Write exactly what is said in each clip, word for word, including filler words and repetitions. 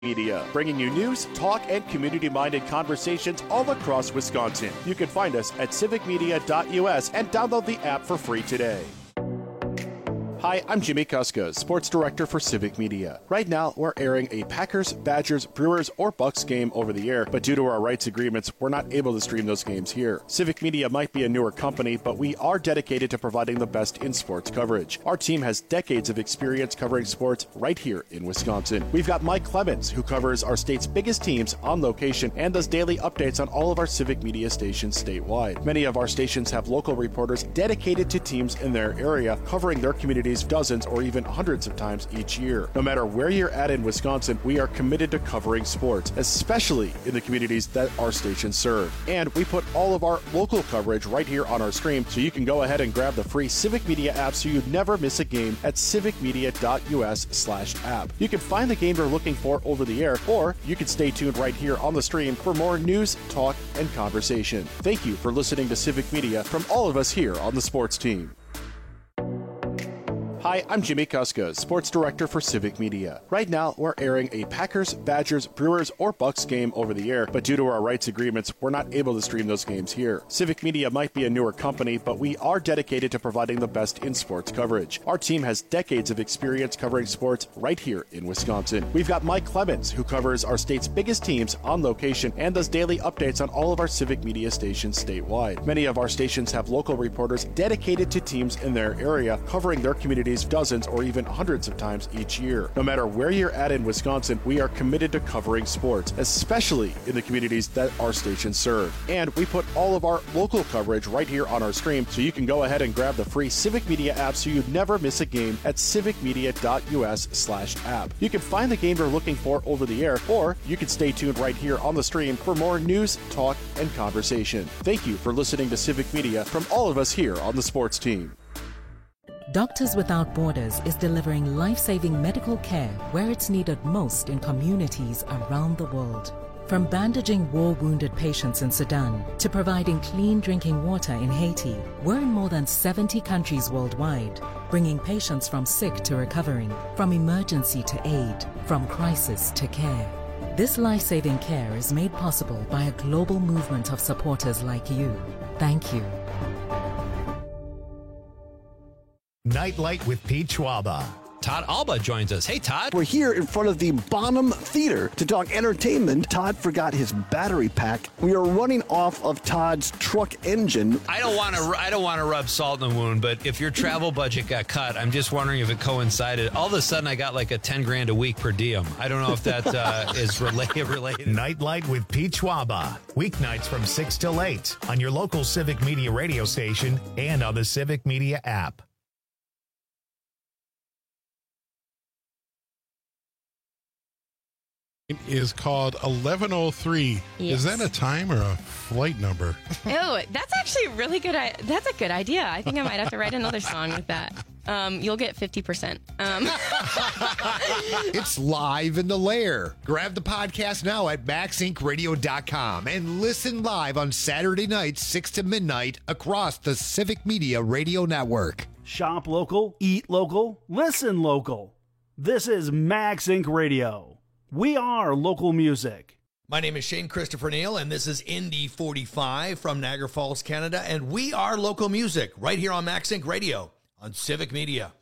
Media, bringing you news, talk, and community-minded conversations all across Wisconsin. You can find us at civic media dot U S and download the app for free today. Hi, I'm Jimmy Kuska, Sports Director for Civic Media. Right now, we're airing a Packers, Badgers, Brewers, or Bucks game over the air, but due to our rights agreements, we're not able to stream those games here. Civic Media might be a newer company, but we are dedicated to providing the best in sports coverage. Our team has decades of experience covering sports right here in Wisconsin. We've got Mike Clemens, who covers our state's biggest teams on location and does daily updates on all of our Civic Media stations statewide. Many of our stations have local reporters dedicated to teams in their area, covering their communities dozens or even hundreds of times each year. No matter where you're at in Wisconsin, we are committed to covering sports, especially in the communities that our stations serve. And we put all of our local coverage right here on our stream, so you can go ahead and grab the free Civic Media app so you never miss a game at civic media dot U S slash app. You can find the game you're looking for over the air, or you can stay tuned right here on the stream for more news, talk, and conversation. Thank you for listening to Civic Media from all of us here on the sports team. Hi, I'm Jimmy Kuska, Sports Director for Civic Media. Right now, we're airing a Packers, Badgers, Brewers, or Bucks game over the air, but due to our rights agreements, we're not able to stream those games here. Civic Media might be a newer company, but we are dedicated to providing the best in sports coverage. Our team has decades of experience covering sports right here in Wisconsin. We've got Mike Clemens, who covers our state's biggest teams on location and does daily updates on all of our Civic Media stations statewide. Many of our stations have local reporters dedicated to teams in their area, covering their communities dozens or even hundreds of times each year. No matter where you're at in Wisconsin, we are committed to covering sports, especially in the communities that our stations serve. And we put all of our local coverage right here on our stream, so you can go ahead and grab the free Civic Media app so you never miss a game at civic media dot U S slash app. You can find the game you're looking for over the air, or you can stay tuned right here on the stream for more news, talk, and conversation. Thank you for listening to Civic Media from all of us here on the sports team. Doctors Without Borders is delivering life-saving medical care where it's needed most in communities around the world. From bandaging war-wounded patients in Sudan to providing clean drinking water in Haiti, we're in more than seventy countries worldwide, bringing patients from sick to recovering, from emergency to aid, from crisis to care. This life-saving care is made possible by a global movement of supporters like you. Thank you. Nightlight with Pete Schwaba. Todd Alba joins us. Hey, Todd. We're here in front of the Bonham Theater to talk entertainment. Todd forgot his battery pack. We are running off of Todd's truck engine. I don't want to. I don't want to rub salt in the wound, but if your travel budget got cut, I'm just wondering if it coincided. All of a sudden, I got like a ten grand a week per diem. I don't know if that uh, is related. Related. Nightlight with Pete Schwaba. Weeknights from six till eight on your local Civic Media radio station and on the Civic Media app. Is called eleven oh three. Yes. Is that a time or a flight number? Oh, that's actually a really good. I- that's a good idea. I think I might have to write another song with that. Um, you'll get fifty percent. Um. It's live in the lair. Grab the podcast now at max inc radio dot com and listen live on Saturday nights, six to midnight across the Civic Media Radio Network. Shop local, eat local, listen local. This is Max Inc Radio. We are local music. My name is Shane Christopher Neal, and this is Indy forty-five from Niagara Falls, Canada, and we are local music right here on Max Inc Radio on Civic Media.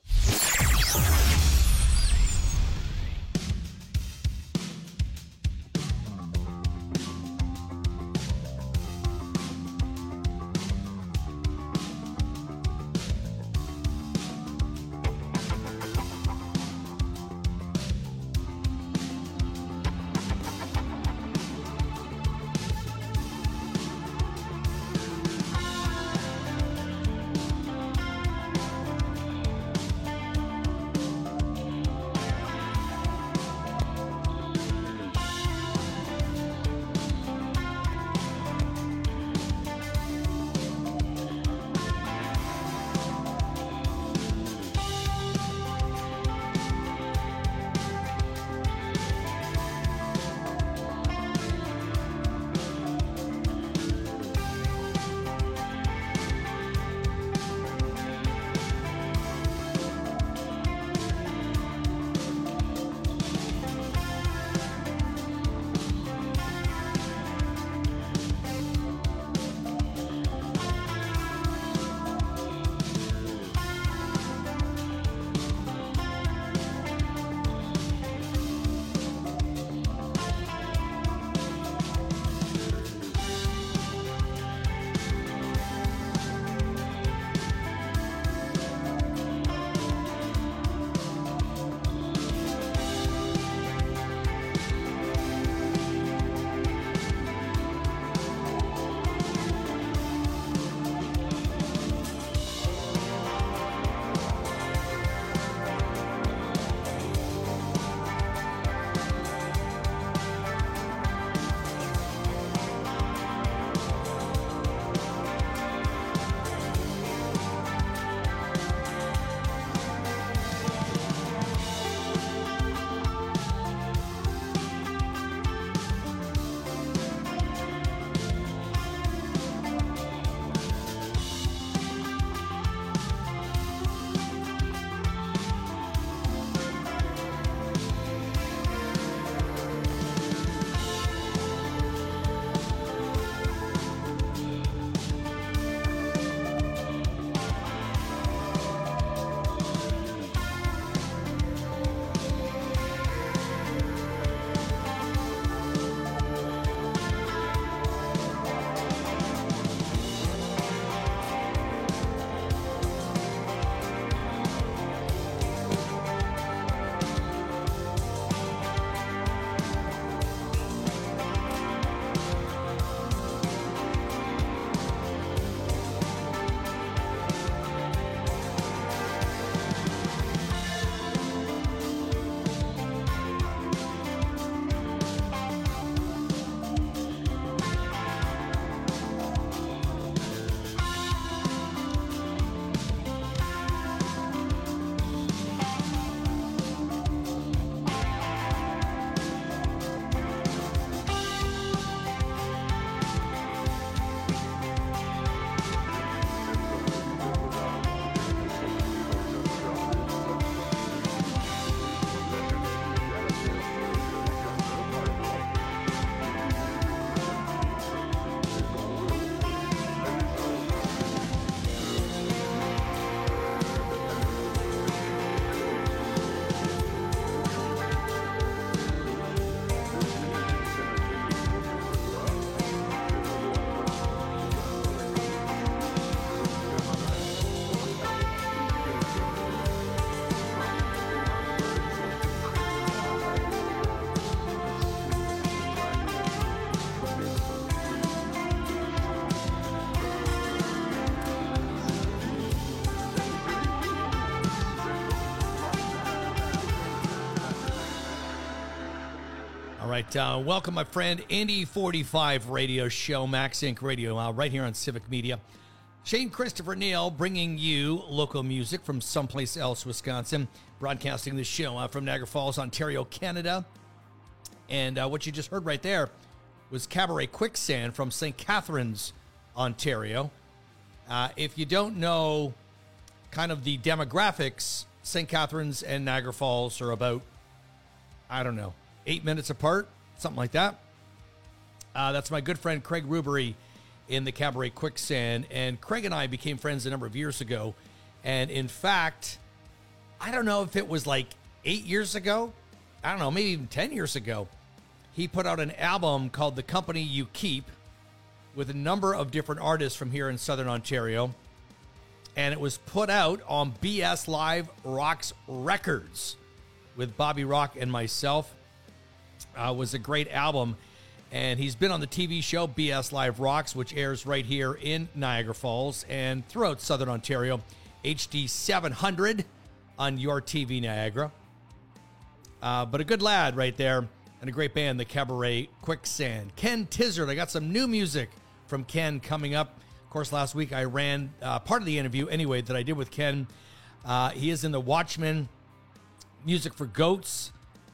All right, uh, welcome, my friend. Indy forty-five Radio Show, Max Inc Radio, uh, right here on Civic Media. Shane Christopher Neal bringing you local music from someplace else, Wisconsin, broadcasting the show uh, from Niagara Falls, Ontario, Canada. And uh, what you just heard right there was Cabaret Quicksand from Saint Catharines, Ontario. Uh, if you don't know kind of the demographics, Saint Catharines and Niagara Falls are about, I don't know, eight minutes apart, something like that. Uh, that's my good friend Craig Rubery in the Cabaret Quicksand. And Craig and I became friends a number of years ago. And in fact, I don't know if it was like eight years ago. I don't know, maybe even ten years ago. He put out an album called The Company You Keep with a number of different artists from here in Southern Ontario. And it was put out on B S Live Rocks Records with Bobby Rock and myself. Uh, was a great album, and he's been on the T V show B S Live Rocks, which airs right here in Niagara Falls and throughout Southern Ontario, H D seven hundred on your T V Niagara. Uh, but a good lad right there, and a great band, the Cabaret Quicksand. Ken Tizzard, I got some new music from Ken coming up. Of course, last week I ran uh, part of the interview anyway that I did with Ken. Uh, he is in the Watchmen, Music for Goats.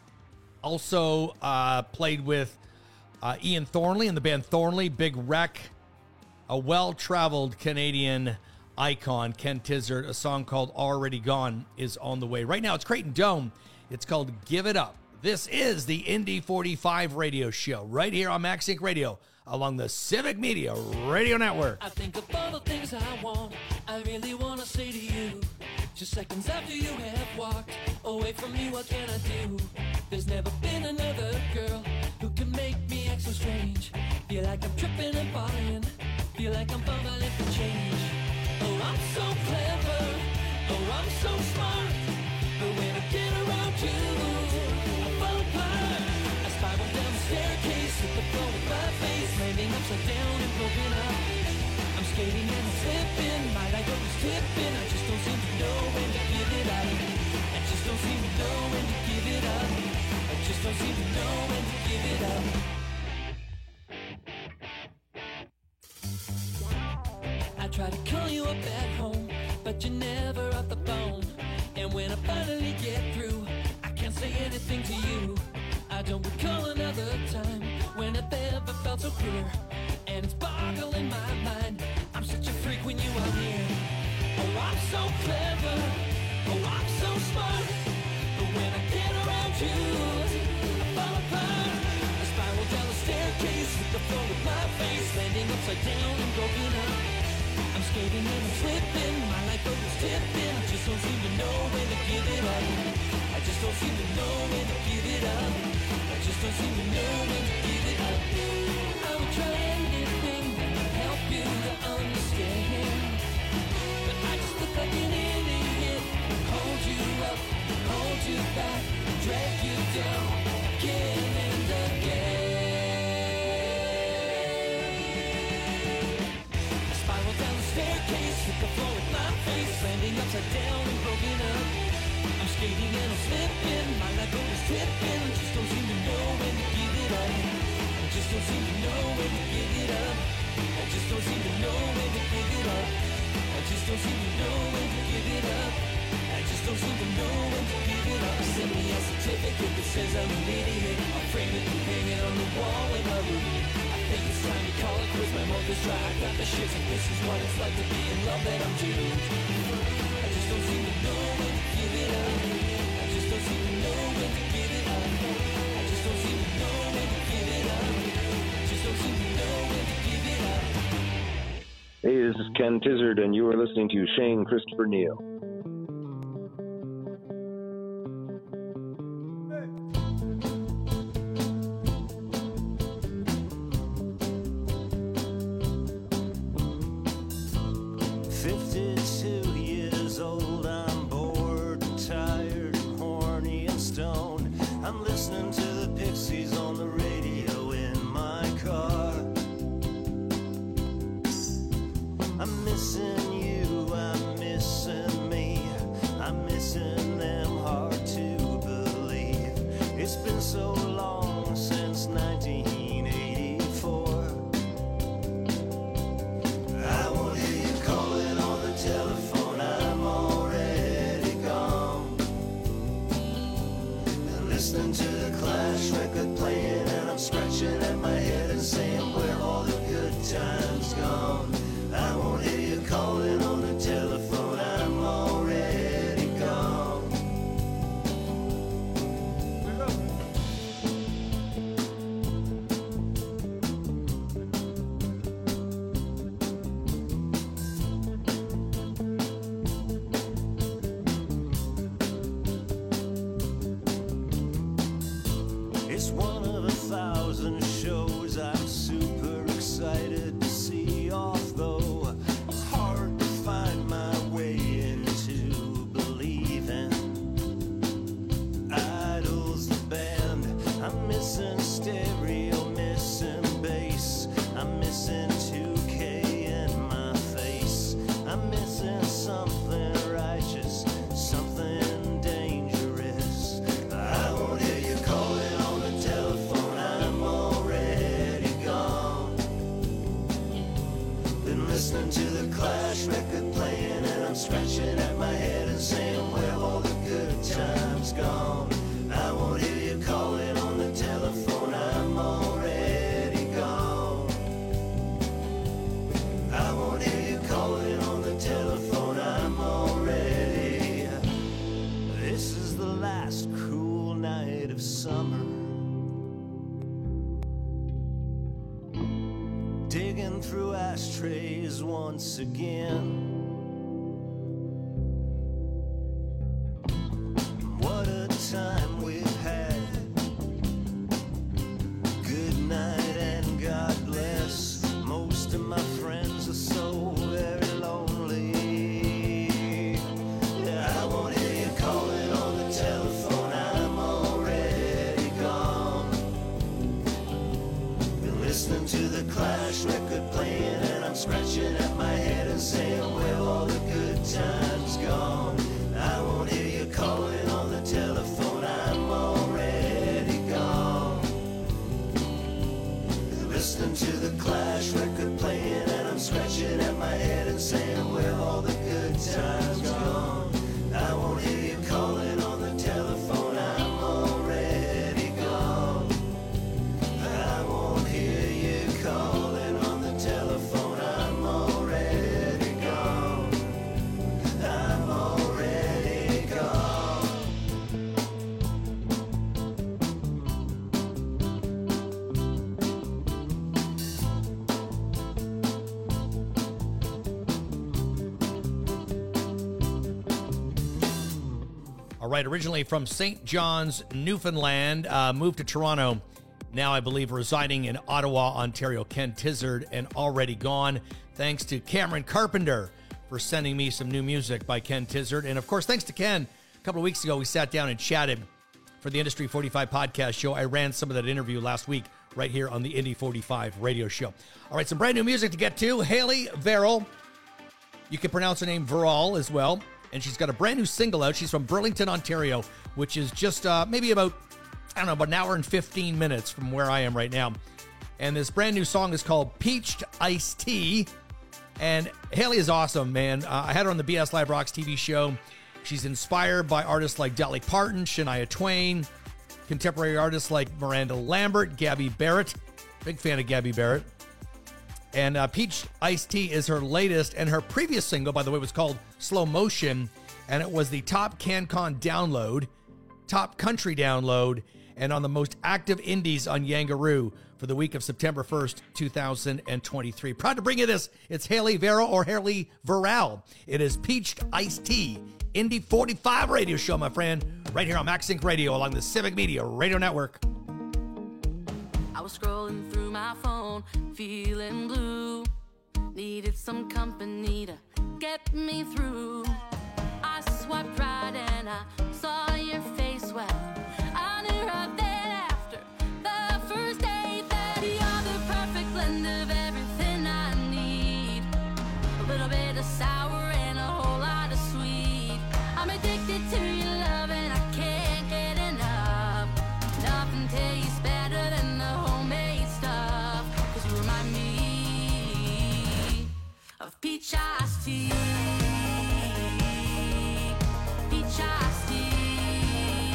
Also uh, played with uh, Ian Thornley in the band Thornley, Big Wreck, a well-traveled Canadian icon, Ken Tizzard. A song called Already Gone is on the way. Right now, it's Creighton Dome. It's called Give It Up. This is the Indy forty-five Radio Show right here on Max Inc Radio along the Civic Media Radio Network. I think of all the things I want, I really want to say to you. Just seconds after you have walked away from me, what can I do? There's never been another girl who can make me act so strange. Feel like I'm tripping and falling, feel like I'm fumbling for change. Oh, I'm so clever, oh, I'm so smart, but when I get around you, I fall apart. I spiral down the staircase, hit the floor with my face, landing upside down and broken up. I'm skating and I'm slipping, my life is tipping. I just don't seem to know when to give it up. I just don't seem to know when to give it up. I just don't seem to know when to give it up. I try to call you up at home, but you're never off the phone. And when I finally get through, I can't say anything to you. I don't recall another time when I've ever felt so pure. And it's boggling my mind, I'm such a freak when you are near. Oh, I'm so clever, oh, I'm so smart, but when I get around you, I fall apart. I spiral down the staircase, hit the floor with my face, landing upside down and broken up. I'm skating and I'm slipping, my life goes tipping. I just don't seem to know when to give it up. I just don't seem to know when to give it up. I just don't seem to know when to give it up. I would try anything that would help you to understand, but I just look like an idiot. Hold you up, hold you back, drag you down again and again. I spiral down the staircase, hit the floor with my face, landing upside down and broken up. I'm skating and I'm slipping, my life goes tipping. I just don't seem to know when to give it up. I just don't seem to know when to give it up. I just don't seem to know when to give it up. I just don't seem to know when to give it up. I just don't seem to know when to give it up. Send me a certificate that says I'm an idiot. I'll frame it and hang it on the wall in my room. I think it's time to call it quits. My mouth is dry, I got the shits, and this is what it's like to be in love that I'm doomed. I just don't seem to know when to give it up. I just don't seem to know when to give it up. I just don't seem to know when to give it up. I just don't seem to know when to give it up. Hey, this is Ken Tizzard, and you are listening to Shane Christopher Neal. fifty-two years old, I'm bored and tired and horny and stoned. I'm listening to the Pixies on the radio in my car. I'm missing you, I'm missing me, I'm missing them, hard to believe. It's been so long since digging through ashtrays once again. What a time we've had. Good night and God bless. Most of my friends are so very lonely. Yeah, I won't hear you calling on the telephone. I'm already gone. Been listening to the Clash record playing, and I'm scratching at my head and saying, where all the good times gone? I won't hear you calling on the telephone. I'm already gone. Listening to the Clash record playing, and I'm scratching at my head and saying, where all the good times gone? I won't hear you calling on the telephone. I'm already gone. I won't hear you calling on the telephone. I'm already gone. I'm already gone. All right, originally from Saint John's, Newfoundland, uh, moved to Toronto. Now, I believe, residing in Ottawa, Ontario. Ken Tizzard, and Already Gone. Thanks to Cameron Carpenter for sending me some new music by Ken Tizzard. And, of course, thanks to Ken. A couple of weeks ago, we sat down and chatted for the Industry forty-five podcast show. I ran some of that interview last week right here on the Indy forty-five radio show. All right, some brand new music to get to. Hayley Verrill. You can pronounce her name Verrill as well. And she's got a brand new single out. She's from Burlington, Ontario, which is just uh, maybe about, I don't know, about an hour and fifteen minutes from where I am right now. And this brand new song is called Peached Iced Tea. And Hayley is awesome, man. Uh, I had her on the B S Live Rocks T V show. She's inspired by artists like Dolly Parton, Shania Twain, contemporary artists like Miranda Lambert, Gabby Barrett. Big fan of Gabby Barrett. And uh, Peach Iced Tea is her latest, and her previous single, by the way, was called Slow Motion, and it was the top CanCon download, top country download, and on the most active indies on Yangaroo for the week of September first, two thousand twenty-three. Proud to bring you this. It's Hayley Verrill or Hayley Verrill. It is Peached Iced Tea, Indy forty-five radio show, my friend, right here on MaxSync Radio along the Civic Media Radio Network. I was scrolling through my phone, feeling blue. Needed some company to get me through. I swiped right and I saw your face. Well, I knew right then after the first day that you're the perfect blend of everything I need. A little bit of sour and a whole lot of sweet. I'm addicted to your love and I can't get enough. Nothing tastes better than the homemade stuff. Cause you remind me of peach iced tea. Peach iced tea.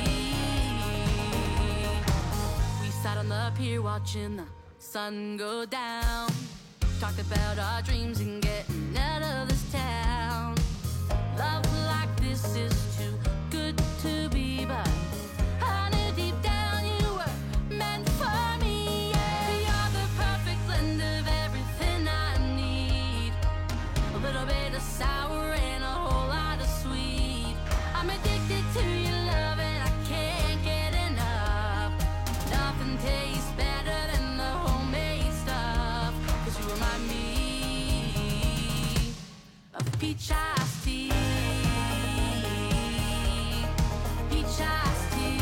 We sat on the pier watching the sun go down. Talked about our dreams and getting out of this town. Love like this is too good to be, but I knew deep down you were meant for me. Yeah, you're the perfect blend of everything I need. A little bit of sour and a whole lot of sweet. I'm addicted to your love and I can't get enough. Nothing tastes better than the homemade stuff. Cause you remind me of peach iced tea. Peach iced tea.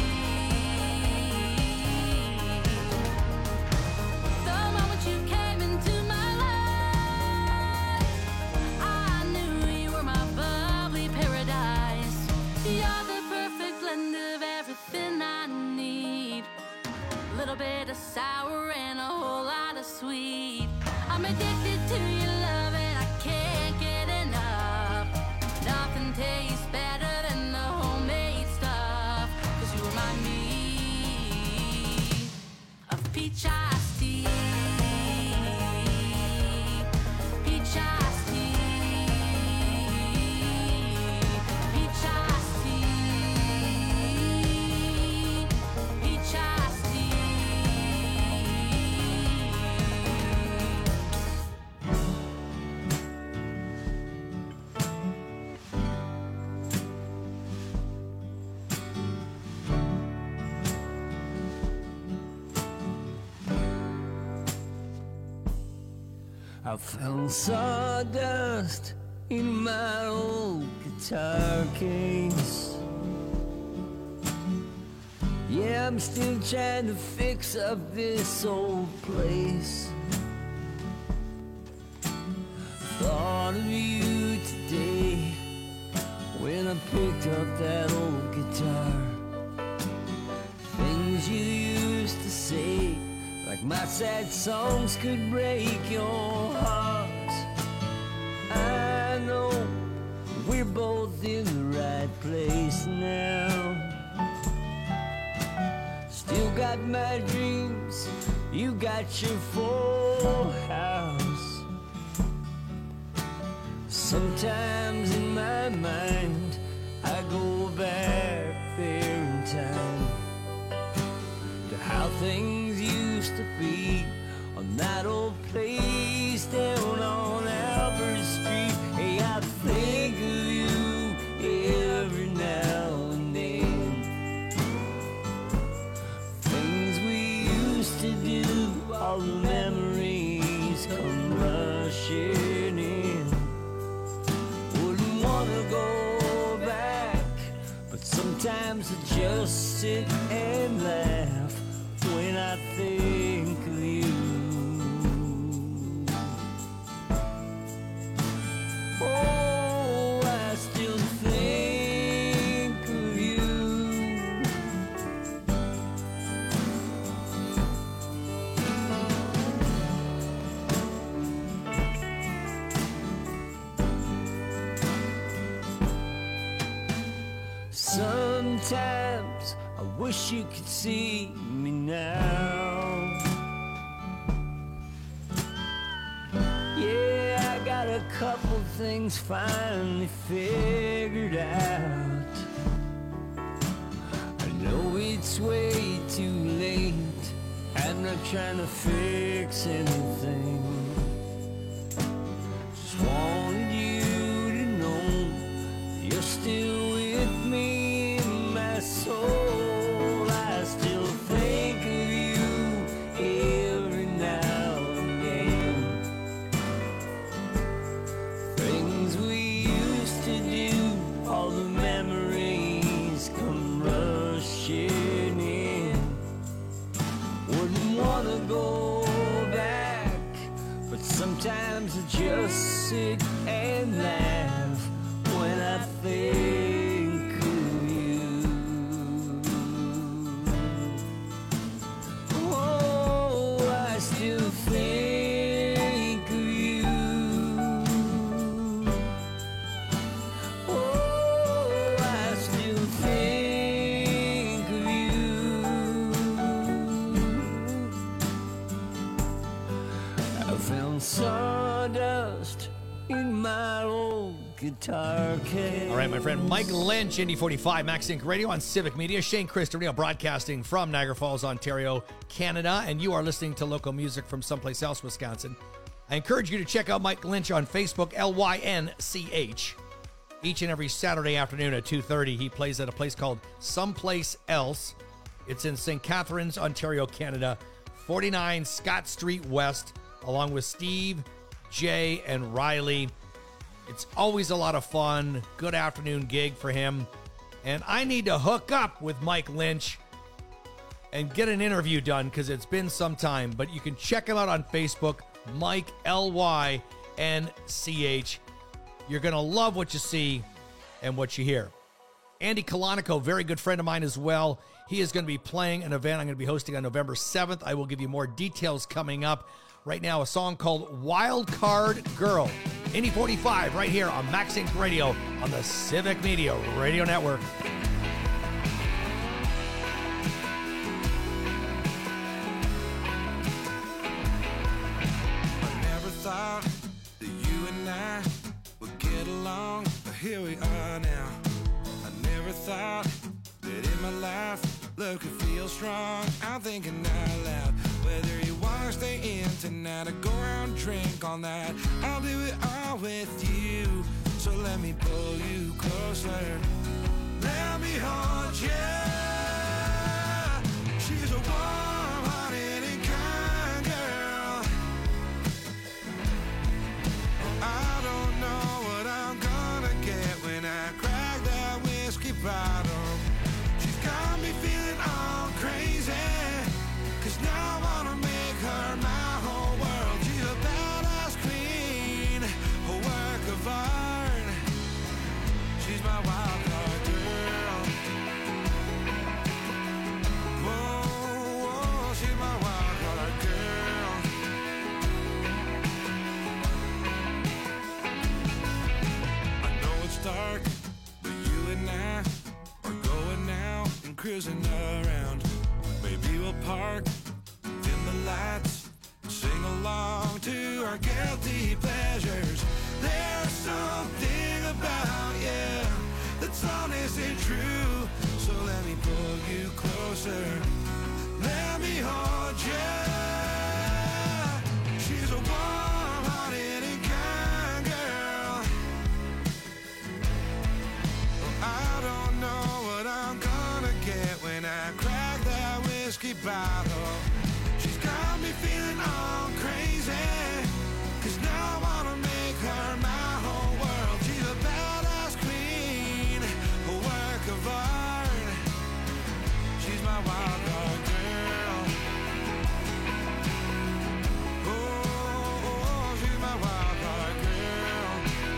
The moment you came into my life, I knew you were my bubbly paradise. You're the perfect blend of everything I need. A little bit of sour and a whole lot of sweet. I'm addicted to your love and I can't get enough. Nothing tastes better than the homemade stuff. Cause you remind me of peach iced tea. Peach iced tea. Peach iced tea. Peach iced tea. I found sawdust in my old guitar case. Yeah, I'm still trying to fix up this old place. Thought of you today when I picked up that old guitar. Things you used to say, like my sad songs could break your heart. I know we're both in the right place now. Still got my dreams, you got your full house. Sometimes in my mind I go back there in time to how things used to be on that old place down on Albert Street. Hey, I think of you every now and then. Things we used to do, all the memories come rushing in. Wouldn't wanna go back, but sometimes I just sit and laugh when I think of you. Oh, I still think of you. Sometimes I wish you could see me now. Yeah, I got a couple things finally figured out. I know it's way too late. I'm not trying to fix anything. Just wanted you to know you're still with me in my soul. I still think of you every now and then. Things we used to do, all the memories come rushing in. Wouldn't wanna go back, but sometimes I just sit and laugh when I think of you. Oh, I still think of you. Oh, I still think of you. I found sawdust in my old guitar case. All right, my friend Mike Lynch, Indy forty-five, Max Inc Radio on Civic Media. Shane Christorino broadcasting from Niagara Falls, Ontario, Canada. And you are listening to local music from someplace else, Wisconsin. I encourage you to check out Mike Lynch on Facebook, L Y N C H. Each and every Saturday afternoon at two thirty, he plays at a place called Someplace Else. It's in Saint Catharines, Ontario, Canada, forty-nine Scott Street West, along with Steve, Jay, and Riley. It's always a lot of fun. Good afternoon gig for him. And I need to hook up with Mike Lynch and get an interview done because it's been some time. But you can check him out on Facebook, Mike, L Y N C H. You're going to love what you see and what you hear. Andy Colonico, very good friend of mine as well. He is going to be playing an event I'm going to be hosting on November seventh. I will give you more details coming up. Right now, a song called Wild Card Girl. Indy forty-five right here on Max Inc Radio on the Civic Media Radio Network. I never thought that you and I would get along, but here we are now. I never thought that in my life love could feel strong. I'm thinking out loud, whether you wanna stay in tonight or go out and drink all night, I'll do it all with you. So let me pull you closer, let me hold you. She's a warm-hearted and kind girl. messing around. Maybe we'll park, dim the lights, sing along to our guilty pleasures. There's something about you that's honest and true. So let me pull you closer, let me hold you. She's a warm-hearted and kind girl. Well, I don't know what I'm gonna get when I crack that whiskey bottle. She's got me feeling all crazy, 'cause now I wanna make her my whole world. She's a badass queen, a work of art. She's my wild card girl. Oh, oh, she's my wild card girl.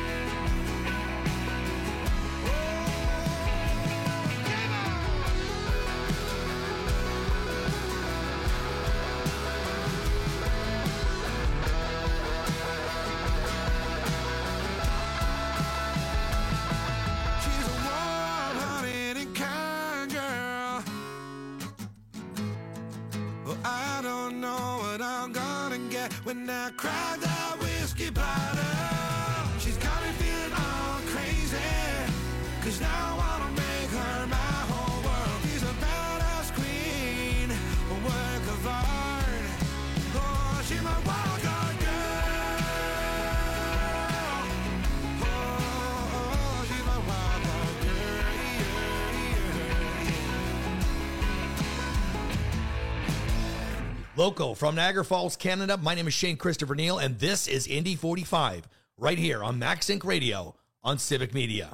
She's a warm-hearted and kind girl. Well, I don't know what I'm gonna get when I crack that whiskey bottle. She's got me feeling all crazy, 'cause now I wanna make her my whole world. She's a badass queen, a work of art. Oh, she's my wild card girl. Oh, oh, she's my wild card girl. Local from Niagara Falls, Canada. My name is Shane Christopher Neal, and this is Indy forty-five, right here on Max Inc Radio on Civic Media.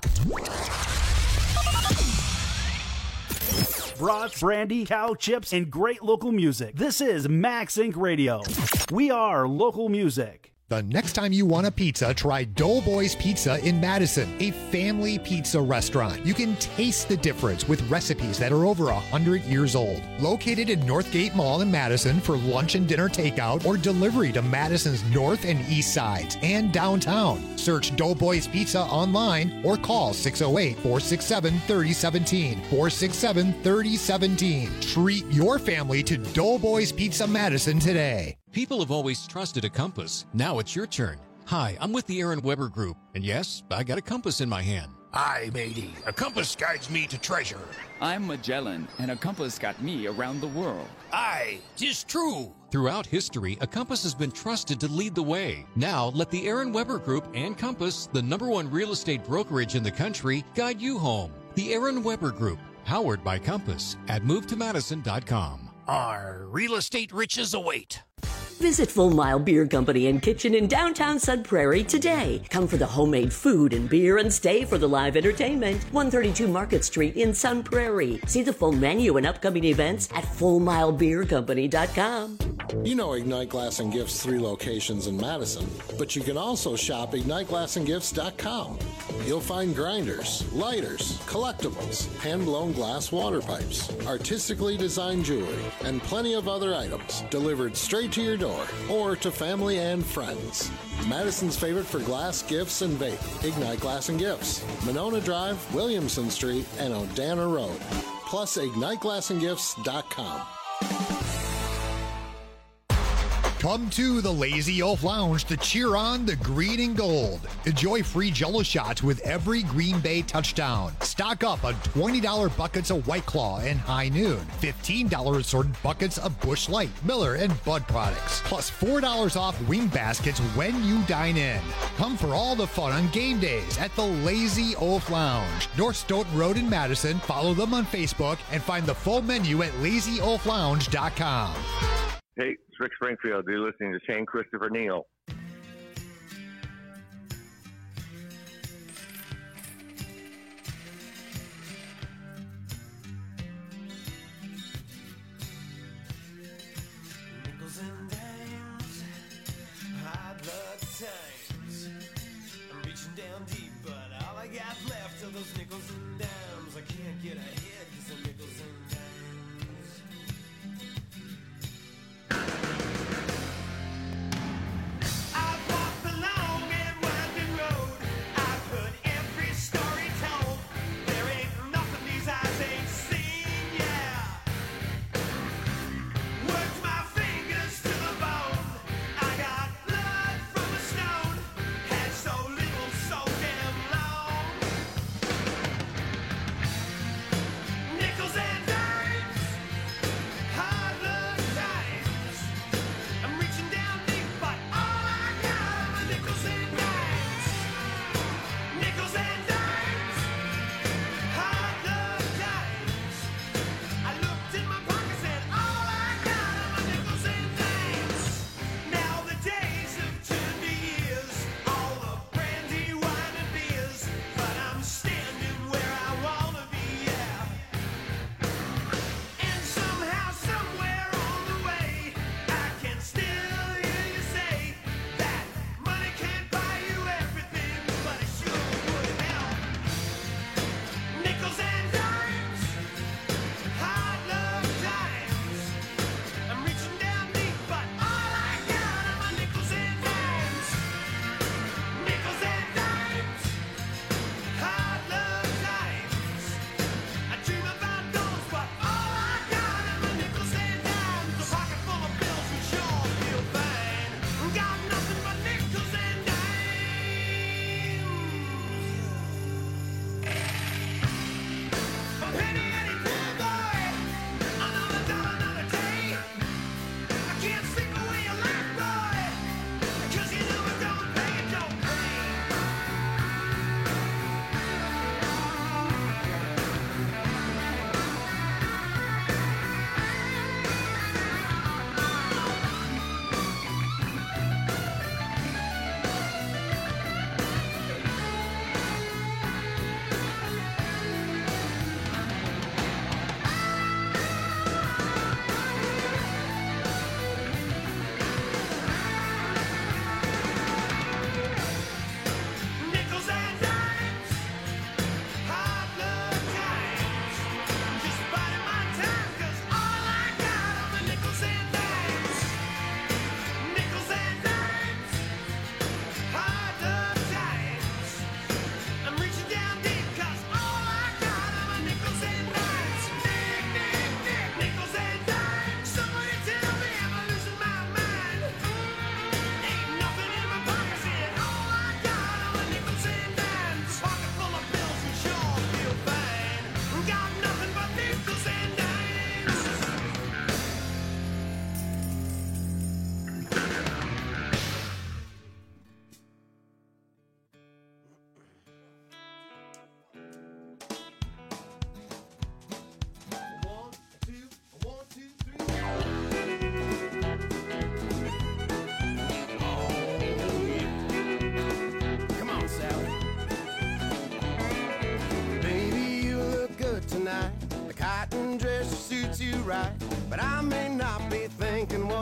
Brats, brandy, cow chips, and great local music. This is Max Inc Radio. We are local music. The next time you want a pizza, try Doughboys Pizza in Madison, a family pizza restaurant. You can taste the difference with recipes that are over one hundred years old. Located in Northgate Mall in Madison for lunch and dinner takeout or delivery to Madison's north and east sides and downtown. Search Doughboys Pizza online or call six oh eight, four six seven, three oh one seven, four six seven, three oh one seven. Treat your family to Doughboys Pizza Madison today. People have always trusted a compass. Now it's your turn. Hi, I'm with the Aaron Weber Group, and yes, I got a compass in my hand. Aye, matey. A compass guides me to treasure. I'm Magellan, and a compass got me around the world. Aye, 'tis true. Throughout history, a compass has been trusted to lead the way. Now, let the Aaron Weber Group and Compass, the number one real estate brokerage in the country, guide you home. The Aaron Weber Group, powered by Compass, at move to madison dot com. Our real estate riches await. Visit Full Mile Beer Company and Kitchen in downtown Sun Prairie today. Come for the homemade food and beer and stay for the live entertainment. one thirty-two Market Street in Sun Prairie. See the full menu and upcoming events at full mile beer company dot com. You know Ignite Glass and Gifts' three locations in Madison, but you can also shop ignite glass and gifts dot com. You'll find grinders, lighters, collectibles, hand-blown glass water pipes, artistically designed jewelry, and plenty of other items delivered straight to your door or to family and friends. Madison's favorite for glass, gifts, and vape. Ignite Glass and Gifts. Monona Drive, Williamson Street, and Odana Road. Plus ignite glass and gifts dot com. Come to the Lazy Oaf Lounge to cheer on the green and gold. Enjoy free Jell-O shots with every Green Bay touchdown. Stock up on twenty dollars buckets of White Claw and High Noon. fifteen dollars assorted buckets of Busch Light, Miller, and Bud products. Plus four dollars off wing baskets when you dine in. Come for all the fun on game days at the Lazy Oaf Lounge. North Stoughton Road in Madison. Follow them on Facebook and find the full menu at lazy oaf lounge dot com. Hey, it's Rick Springfield. You're listening to Shane Christopher Neal. Nickels and dimes, high blood times. I'm reaching down deep, but all I got left are those nickels and dimes. I can't get ahead because the nickels and dimes.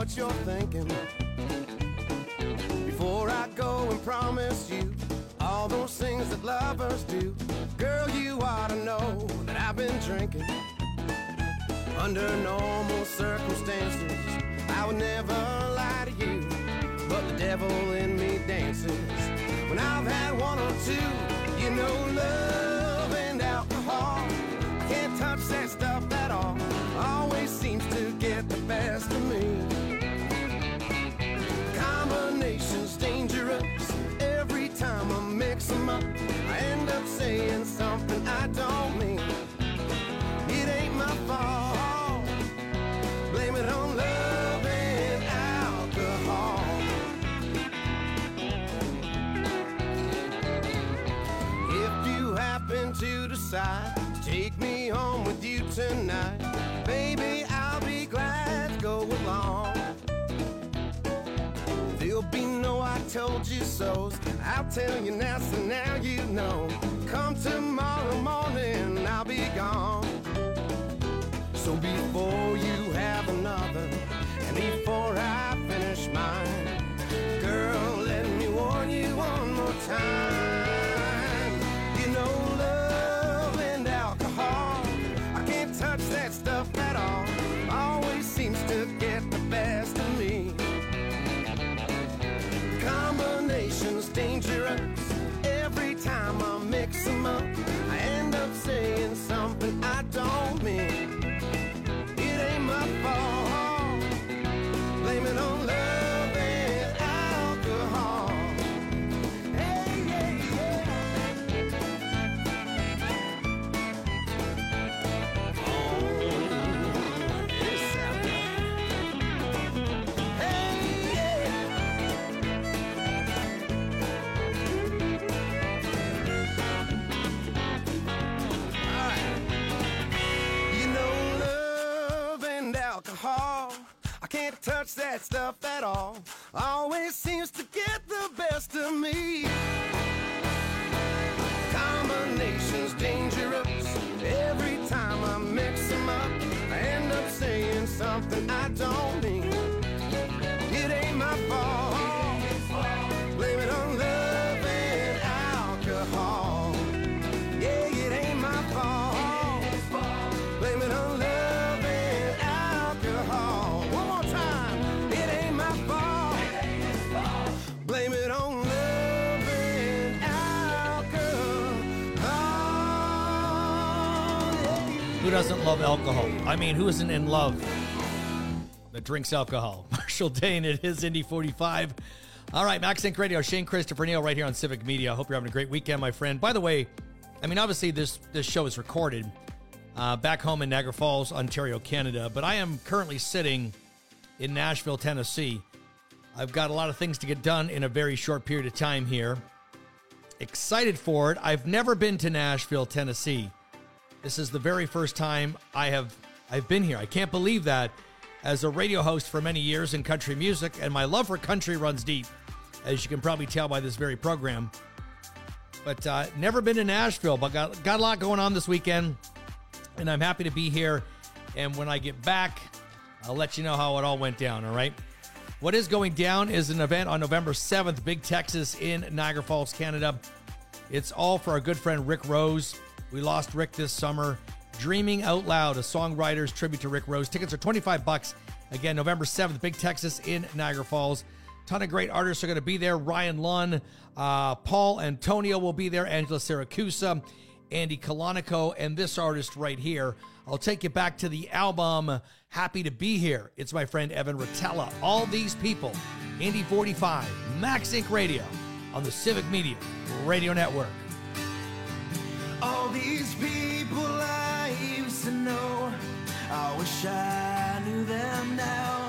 what you're thinking. Before I go and promise you all those things that lovers do, girl, you ought to know that I've been drinking. Under normal circumstances, I would never lie to you, but the devil in me dances when I've had one or two. You know, love and alcohol, I can't touch that stuff at all. Always seems to get the best of me. Combination's dangerous. Every time I mix them up, I end up saying something I don't mean. It ain't my fault. Blame it on love and alcohol. If you happen to decide to take me home with you tonight, baby, I'll be glad to go along. There'll be no I told you so's. I'll tell you now, so now you know. Come tomorrow morning, I'll be gone. So before you have another, and before I finish mine, girl, let me warn you one more time. You know, love and alcohol, I can't touch that stuff at all. Always seems to get the best of me. Combination's dangerous. Every time I mix them up, I end up saying something I don't mean. It ain't my fault. Blame it on love and alcohol. Hey, yeah, yeah. Oh, it's out there. Hey, yeah. I can't touch that stuff at all. Always seems to get the best of me. Combination's dangerous. Every time I mix them up, I end up saying something I don't mean. It ain't my fault. Blame it on love and alcohol. Yeah, it ain't my fault. Blame it on love. Blame it on love and alcohol. Who doesn't love alcohol? I mean, who isn't in love that drinks alcohol? Marshall Dane at his Indy forty-five. All right, Max Inc Radio, Shane Christopher Neal right here on Civic Media. I hope you're having a great weekend, my friend. By the way, I mean, obviously this, this show is recorded uh, back home in Niagara Falls, Ontario, Canada, but I am currently sitting in Nashville, Tennessee. I've got a lot of things to get done in a very short period of time here. Excited for it. I've never been to Nashville, Tennessee. This is the very first time I have I've been here. I can't believe that. As a radio host for many years in country music, and my love for country runs deep, as you can probably tell by this very program. But uh, never been to Nashville, but got, got a lot going on this weekend, and I'm happy to be here. And when I get back, I'll let you know how it all went down, all right? What is going down is an event on November seventh, Big Texas in Niagara Falls, Canada. It's all for our good friend Rick Rose. We lost Rick this summer. Dreaming Out Loud, a songwriter's tribute to Rick Rose. Tickets are twenty-five bucks. Again, November seventh, Big Texas in Niagara Falls. Ton of great artists are going to be there. Ryan Lunn, uh, Paul Antonio will be there. Angela Siracusa, Andy Colonico, and this artist right here. I'll take you back to the album Happy to Be Here. It's my friend Evan Rotella. All these people, Indy forty-five, Max Inc Radio on the Civic Media Radio Network. All these people I used to know, I wish I knew them now.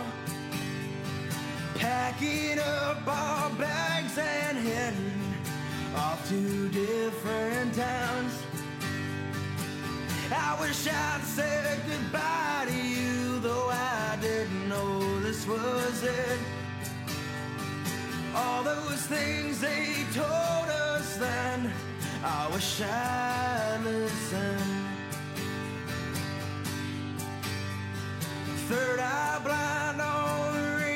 Packing up our bags and heading off to different towns. I wish I'd said goodbye to you, though I didn't know this was it. All those things they told us then, I wish I'd listened. Third eye blind on the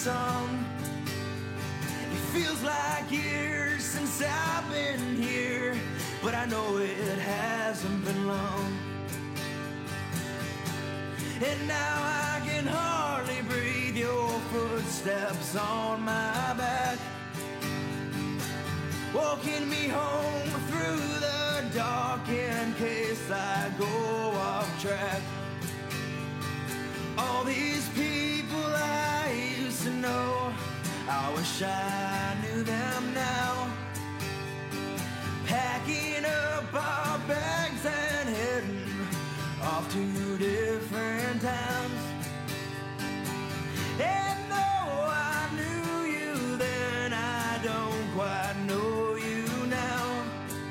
song. It feels like years since I've been here, but I know it hasn't been long. And now I can hardly breathe, your footsteps on my back, walking me home through the dark in case I go off track. All these people I used to know, I wish I knew them now. Packing up our bags and heading off to different towns. And though I knew you then, I don't quite know you now.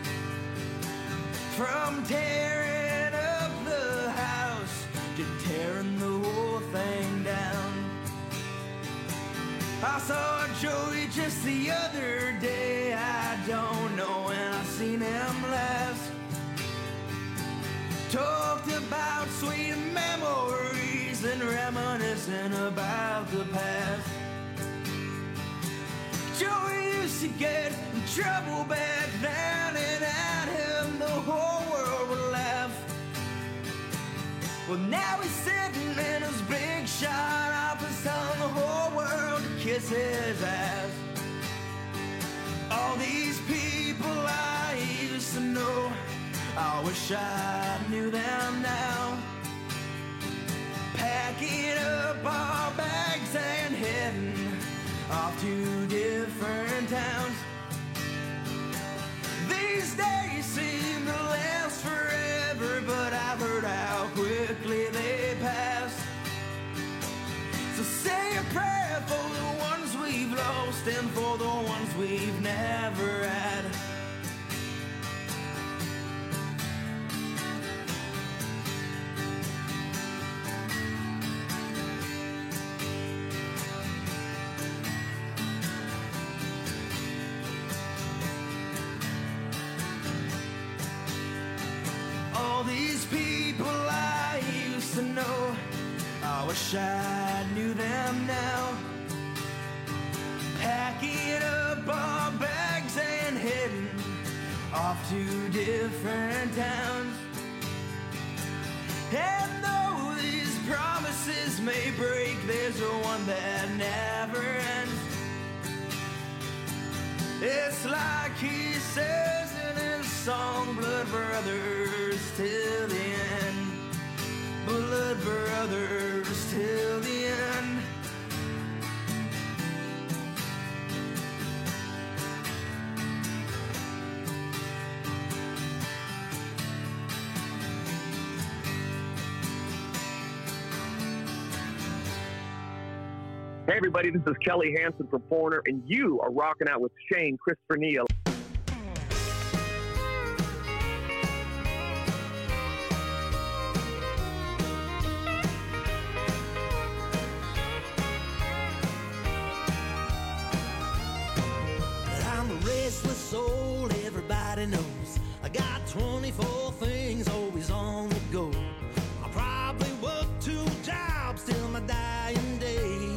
From tearing up the house to tearing the whole thing down. I saw Joey just the other day, I don't know when I seen him last. Talked about sweet memories and reminiscing about the past. Joey used to get in trouble back then, and at him the whole world would laugh. Well, now he's sitting in his big shot office, telling the whole world to kiss his ass. All these people I used to know, I wish I knew them now. Packing up our bags and heading off to different towns. These days seem to last forever, but I've heard how quickly they pass. So say a prayer for the ones we've lost and for the ones we've never had. All these people I used to know, I wish I knew them now. Packing up our bags and heading off to different towns. And though these promises may break, there's a one that never ends. It's like he says in his song, blood brothers till the end. Blood brothers till the end. Hey everybody, this is Kelly Hansen from Foreigner, and you are rocking out with Shane Christopher Neal. I'm a restless soul, everybody knows. I got twenty-four things always on the go. I'll probably work two jobs till my dying days.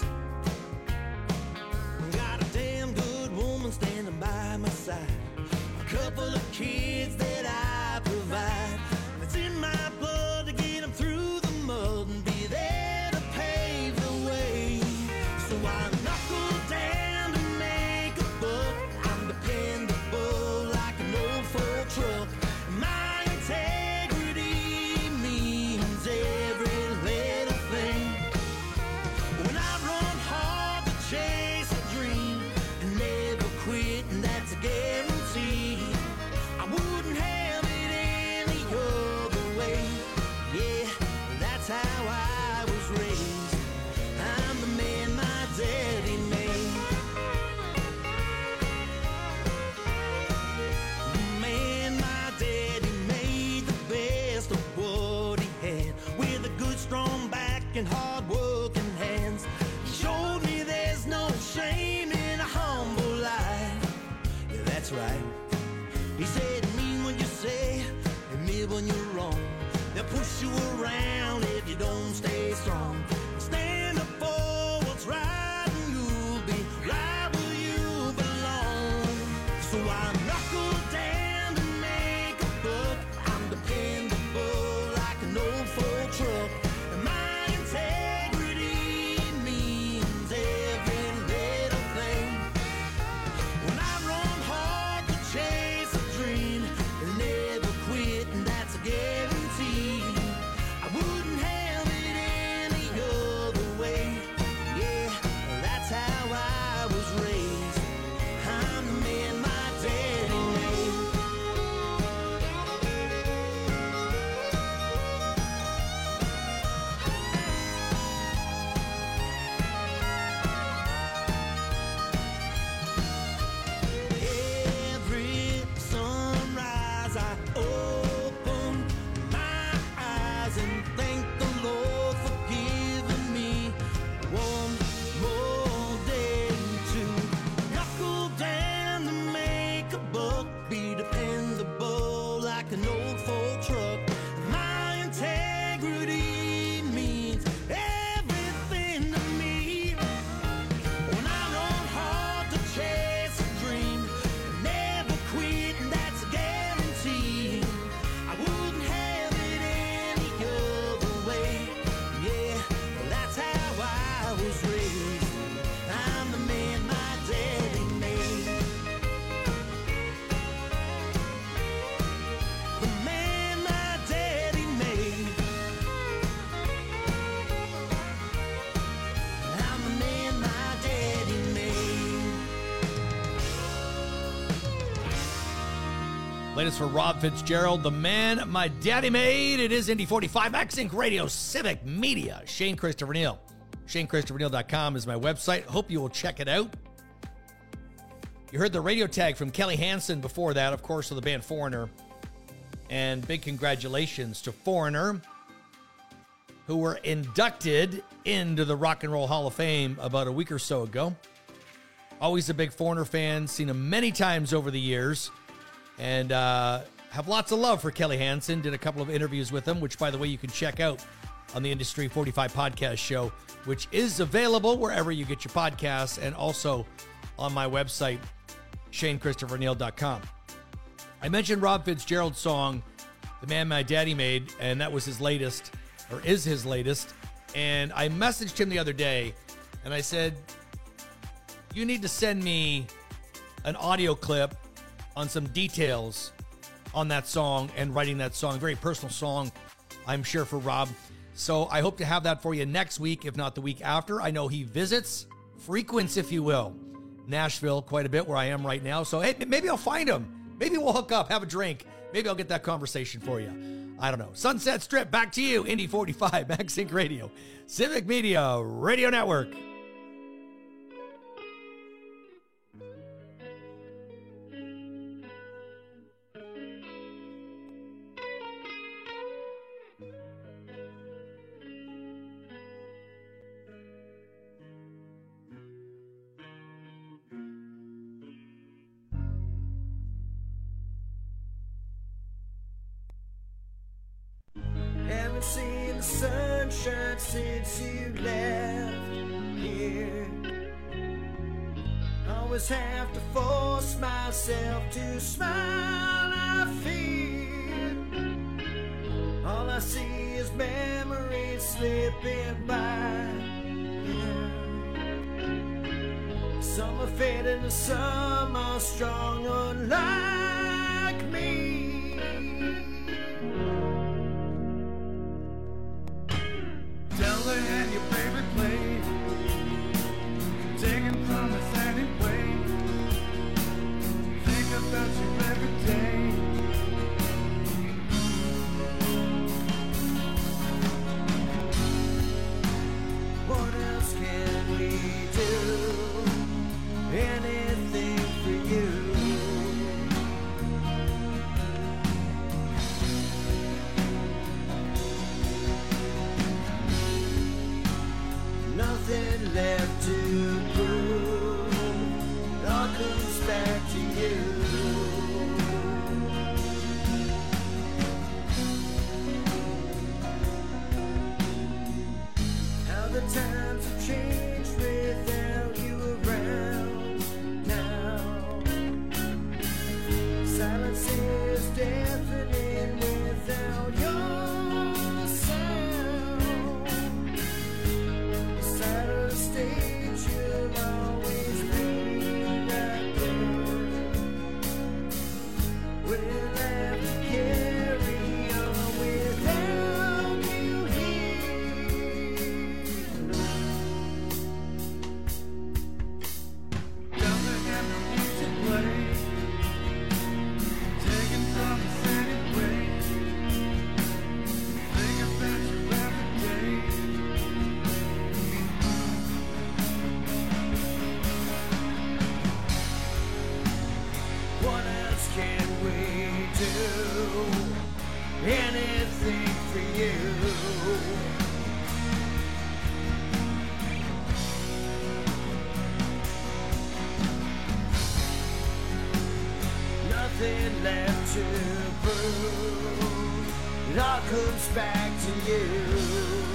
Got a damn good woman standing by my side. A couple of kids that I provide. It's in my blood to get them through the mud and be there to pave the way. So I knuckle down to make a buck. I'm dependable like an old Ford truck. My integrity means every little thing. When I run hard to chase a dream and never quit, and that's a guarantee. I wouldn't have it any other way. Yeah, that's how I was raised. I'm the man my daddy made. The man my daddy made, the best of what he had, with a good strong back and hard working hands. He showed me there's no shame in a humble life. Yeah, that's right. He said, mean when you say, admit when you're wrong. They'll push you around if you don't stay strong. Stand up for what's right Latest for Rob Fitzgerald, the man my daddy made. It is Indy forty-five, Max Inc Radio, Civic Media. Shane Christopher Neal. Shane Christopher Neal dot com is my website. Hope you will check it out. You heard the radio tag from Kelly Hansen before that, of course, of the band Foreigner. And big congratulations to Foreigner, who were inducted into the Rock and Roll Hall of Fame about a week or so ago. Always a big Foreigner fan, seen him many times over the years, and uh, have lots of love for Kelly Hansen. Did a couple of interviews with him, which, by the way, you can check out on the Industry forty-five podcast show, which is available wherever you get your podcasts and also on my website, Shane Christopher Neal dot com. I mentioned Rob Fitzgerald's song, The Man My Daddy Made, and that was his latest, or is his latest. And I messaged him the other day, and I said, you need to send me an audio clip on some details on that song and writing that song. Very personal song, I'm sure, for Rob. So I hope to have that for you next week, if not the week after. I know he visits, frequents, if you will, Nashville quite a bit, where I am right now. So hey, maybe I'll find him. Maybe we'll hook up, have a drink. Maybe I'll get that conversation for you. I don't know. Sunset Strip, back to you. Indy forty-five, Max Inc Radio, Civic Media Radio Network. Haven't seen the sunshine since you left here. Always have to force myself to smile. I fear all I see is memories slipping by. Some are fading and some are strong, unlike me. Tell her had your favorite play, taken from us anyway. Think about you every day. What else can we do? Anything for you. Nothing left to prove. It all comes back to you. How the times have changed without you around now. Silence is deafening without your sound. Side of the stage, you'll always be right there. We'll have to carry on without you here. Doesn't have no music play, taken from us anyway. Think about you every day. What else can we do? Anything for you. Nothing left to prove. It all comes back to you.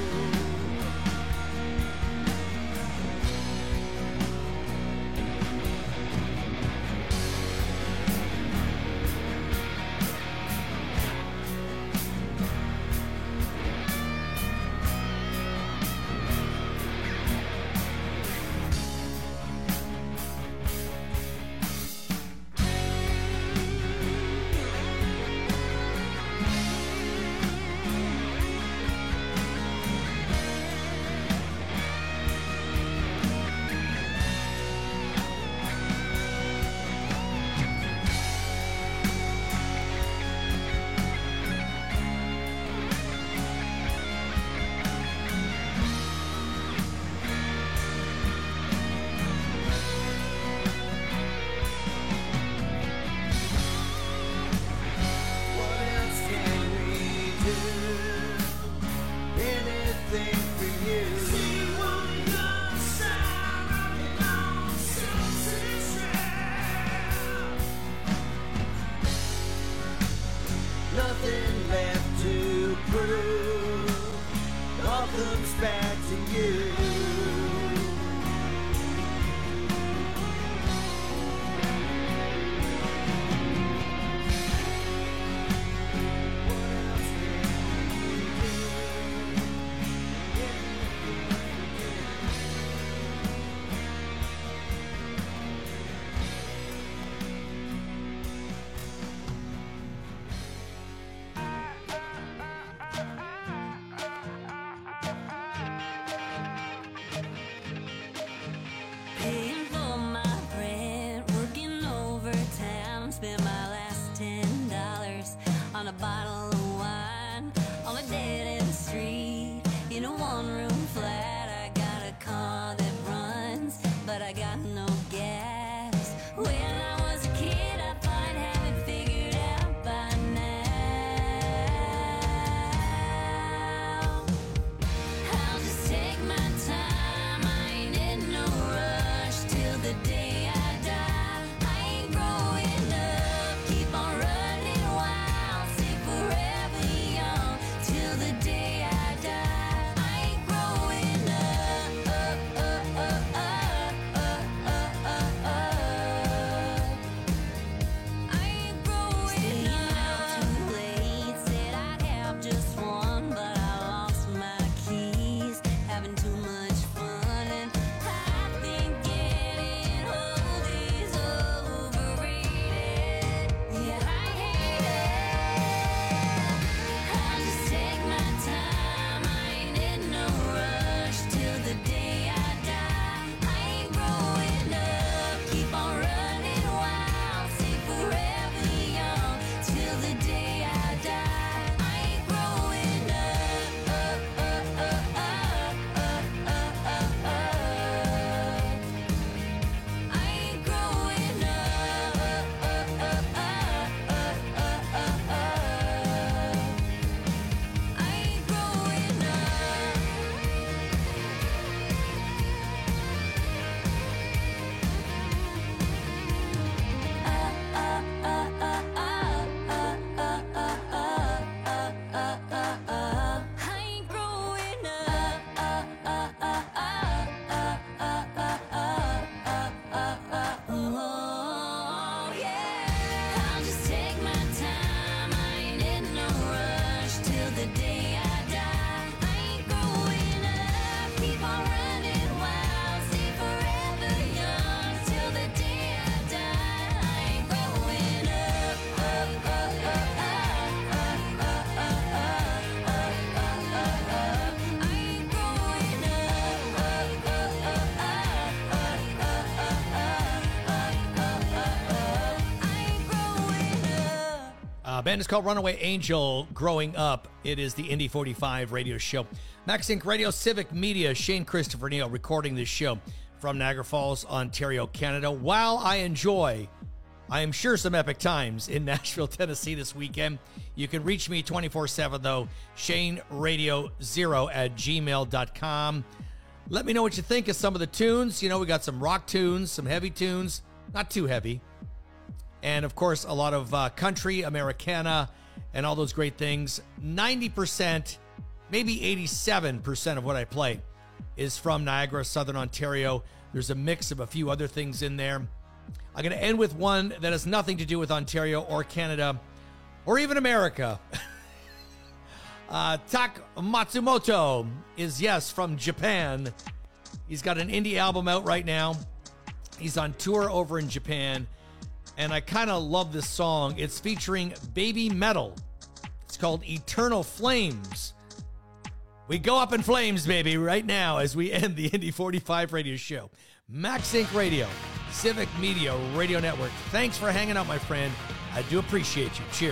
band is called Runaway Angel. Growing Up. It is the Indy forty-five radio show. Max Inc Radio, Civic Media. Shane Christopher Neal recording this show from Niagara Falls, Ontario, Canada. While I enjoy, I am sure, some epic times in Nashville, Tennessee this weekend. You can reach me twenty-four seven, though. Shane Radio Zero at gmail dot com. Let me know what you think of some of the tunes. You know, we got some rock tunes, some heavy tunes. Not too heavy. And, of course, a lot of uh, country, Americana, and all those great things. ninety percent, maybe eighty-seven percent of what I play is from Niagara, Southern Ontario. There's a mix of a few other things in there. I'm going to end with one that has nothing to do with Ontario or Canada or even America. uh, Tak Matsumoto is, yes, from Japan. He's got an indie album out right now. He's on tour over in Japan. And I kind of love this song. It's featuring Baby Metal. It's called Eternal Flames. We go up in flames, baby, right now as we end the Indy forty-five radio show. Max Inc Radio, Civic Media Radio Network. Thanks for hanging out, my friend. I do appreciate you. Cheers.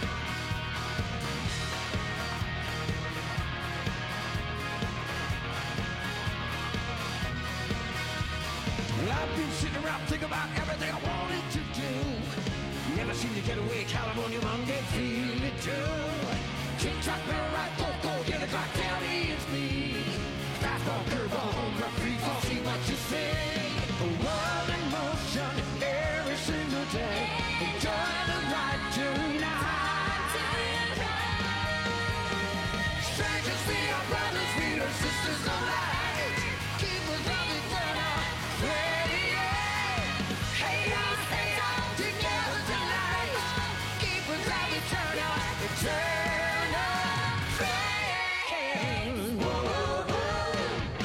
Well, I've been sitting around thinking about everything I wanted to do. Never seem to get away, California Monday, feel it too. Tick tock, barrel right, go, go, get a clock, tell me it's me. Fastball, curveball, home run, free fall, see what you say. The world in motion every single day. Enjoy the ride tonight. Strangers, we are brothers, we are sisters of light. Keep us loving forever. Hey, hey, hey, together tonight. Keep us loving eternal, eternal flame. Whoa, whoa, whoa.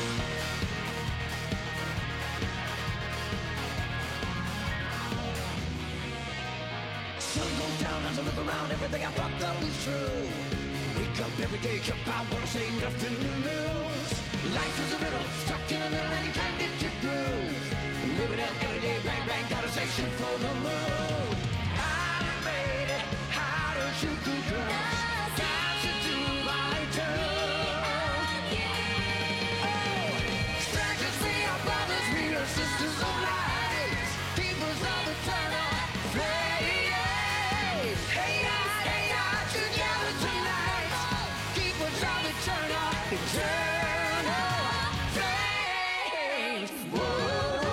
Sun goes down as I look around, everything I thought that was true. Wake up every day, jump out, wanna say nothing to lose. Life is a riddle, stuck in a middle and you can't get your groove. Living it every day, bang, bang, gotta say shoot for the moon. I made it, how did you do drugs? Dancing to my tune. Oh, strangers, we are brothers, we are sisters of light. Keepers of eternal flame. Hey, hey, together tonight. Keepers of eternal, eternal flame. Whoa.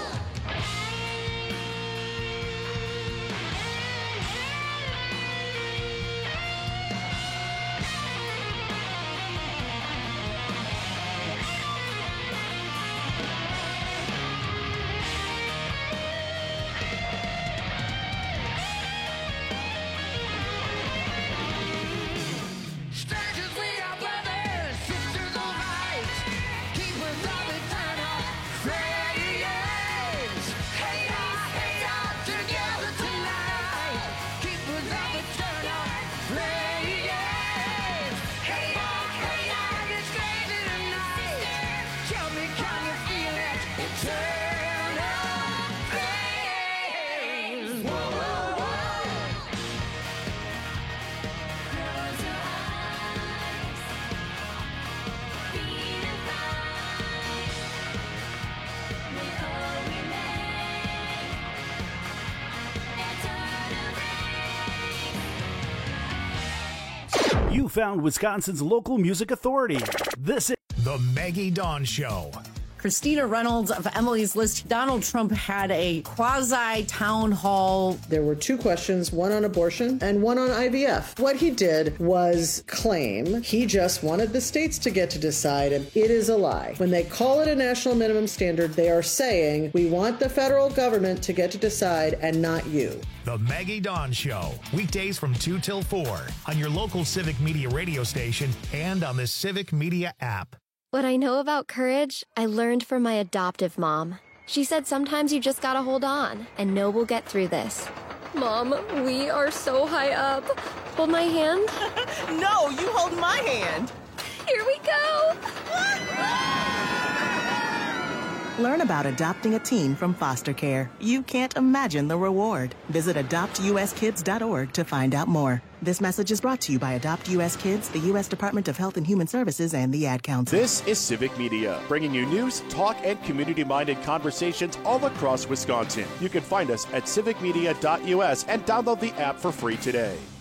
Strangers, we are brothers, sisters of light. Keepers of eternal flames. Hey, hey, together tonight. Keepers of eternal flames. Hey, hey, it's crazy tonight. Tell me, can you feel it? Eternal flames. Whoa, whoa, whoa. Close your eyes. Feeling fine. We all remain. Eternal You found Wisconsin's local music authority. This is The Maggie Dawn Show. Christina Reynolds of Emily's List. Donald Trump had a quasi town hall. There were two questions, one on abortion and one on I V F. What he did was claim he just wanted the states to get to decide, and it is a lie. When they call it a national minimum standard, they are saying we want the federal government to get to decide and not you. The Maggie Dawn Show. Weekdays from two till four on your local Civic Media radio station and on the Civic Media app. What I know about courage, I learned from my adoptive mom. She said sometimes you just gotta hold on and know we'll get through this. Mom, we are so high up. Hold my hand. No, you hold my hand. Here we go. Learn about adopting a teen from foster care. You can't imagine the reward. Visit adopt u s kids dot org to find out more. This message is brought to you by Adopt U S Kids, the U S Department of Health and Human Services, and the Ad Council. This is Civic Media, bringing you news, talk, and community-minded conversations all across Wisconsin. You can find us at civic media dot u s and download the app for free today.